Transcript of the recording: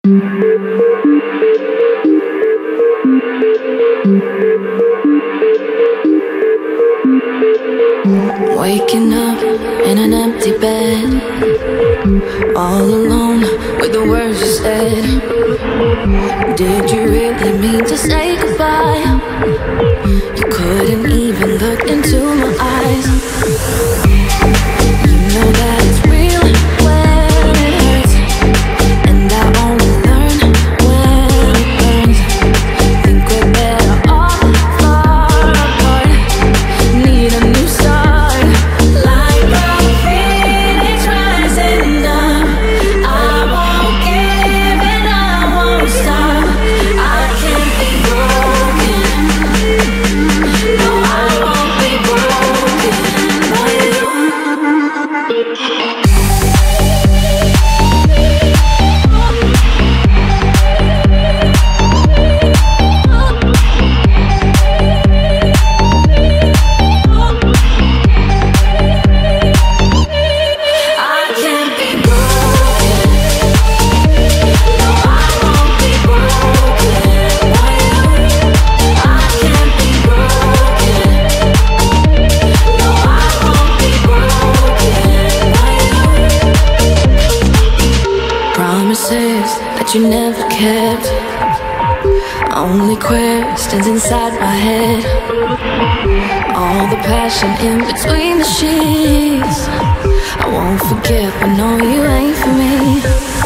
Waking up in an empty bed, all alone with the words you said. Did you really mean to say goodbye? You couldn't even look into my eyes. You know that it's real when it hurts, and I only learn when it burns. Think we're better off far apart. Need a new start. Like a phoenix rising up, I won't give and I won't stop. I can't be broken. No, I won't be broken by you. Promises that you never kept, only questions inside my head. All the passion in between the sheets, I won't forget, but no, you ain't for me.